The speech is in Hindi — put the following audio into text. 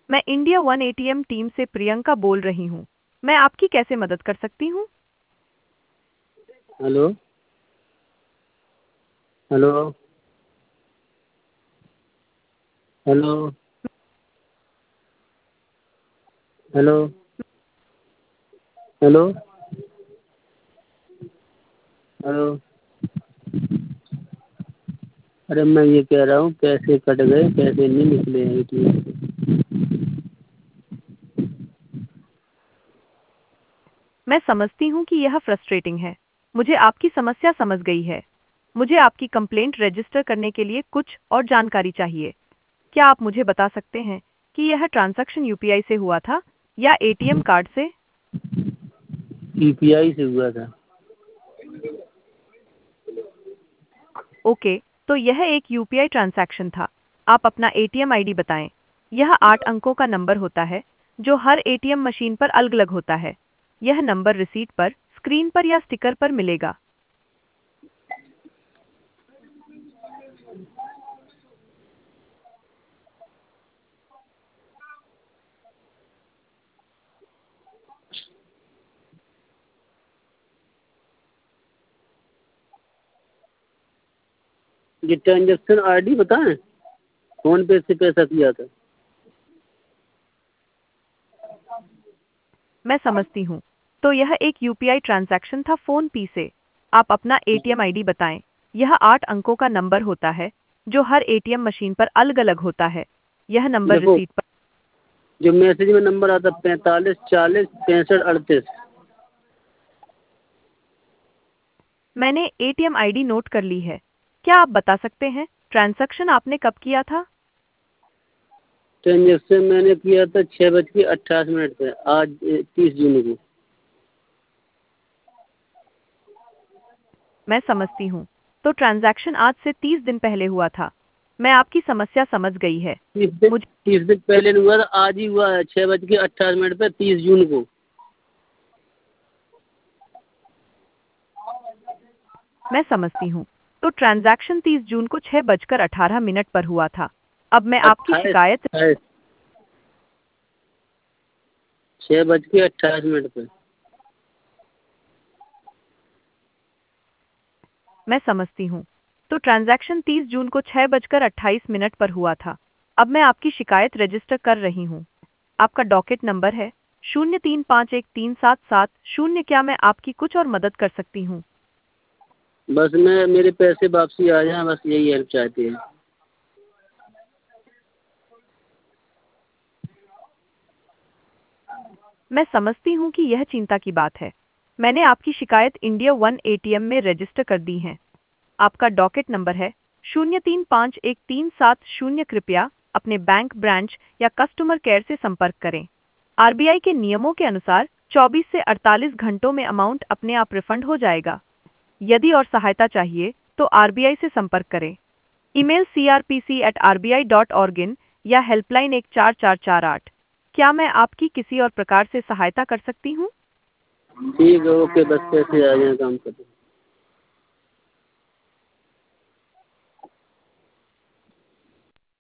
मैं इंडिया वन एटीएम टीम से प्रियंका बोल रही हूँ। मैं आपकी कैसे मदद कर सकती हूँ? Hello. Hello. Hello. Hello. Hello. Hello. अरे मैं ये कह रहा हूँ पैसे कट गए, पैसे नहीं निकले हैं एटीएम से। मैं समझती हूँ कि यह फ्रस्ट्रेटिंग है। मुझे आपकी समस्या समझ गई है। मुझे आपकी कंप्लेंट रजिस्टर करने के लिए कुछ और जानकारी चाहिए। क्या आप मुझे बता सकते हैं कि यह ट्रांजैक्शन यूपीआई से हुआ था या एटीएम कार्ड से? यूपीआई से हुआ था। ओके, तो यह एक यूपीआई ट्रांजैक्शन था। आप अपना एटीएम आईडी बताएं। यह 8 अंकों का नंबर होता है जो हर एटीएम मशीन पर अलग-अलग होता है। यह नंबर रिसीट पर, स्क्रीन पर या स्टिकर पर मिलेगा। ये ट्रांजेक्शन आईडी बताएं, फोन पे से पैसा किया था। मैं समझती हूँ। तो यह एक यूपीआई ट्रांजैक्शन था फ़ोन पे से। आप अपना एटीएम आईडी बताएं। यह 8 अंकों का नंबर होता है जो हर एटीएम मशीन पर अलग-अलग होता है। यह नंबर देखो, रिसीट पर। जो मैसेज में नंबर आता 45 40 65 38। मैंने एटीएम आईडी नोट कर ली है। क्या आप बता सकते हैं ट्रांजैक्शन आपने कब किया था? ट्रांजेक्शन मैंने किया था 6:28 पे, आज 30 जून को। मैं समझती हूँ। तो ट्रांजैक्शन आज से 30 दिन पहले हुआ था। मैं आपकी समस्या समझ गई है। 30 दिन मुझे 30 दिन पहले नहीं हुआ था, आज ही हुआ है 6:28 पे, 30 जून को। मैं समझती हूँ। तो ट्रांजैक्शन 30 जून को 6:18 पर हुआ था। अब मैं आपकी अट्ठाईस शिकायत 6:28 पे। मैं समझती हूँ। तो ट्रांजैक्शन 30 जून को 6:28 पर हुआ था। अब मैं आपकी शिकायत रजिस्टर कर रही हूँ। आपका डॉकेट नंबर है 03511377 0। क्या मैं आपकी कुछ और मदद कर सकती हूँ? बस मैं मेरे पैसे वापसी आ जाए, बस यही हेल्प चाहते हैं। मैं समझती हूँ कि यह चिंता की बात है। मैंने आपकी शिकायत इंडिया वन एटीएम में रजिस्टर कर दी है। आपका डॉकेट नंबर है 03511377 0। कृपया अपने बैंक ब्रांच या कस्टमर केयर से संपर्क करें। आरबीआई के नियमों के अनुसार 24 से 48 घंटों में अमाउंट अपने आप रिफंड हो जाएगा। यदि और सहायता चाहिए तो आरबीआई से संपर्क करें। ईमेल crpc@rbi.org या हेल्पलाइन 14448। क्या मैं आपकी किसी और प्रकार से सहायता कर सकती हूँ? ठीक है, ओके, बस पैसे आ जाए, काम करें।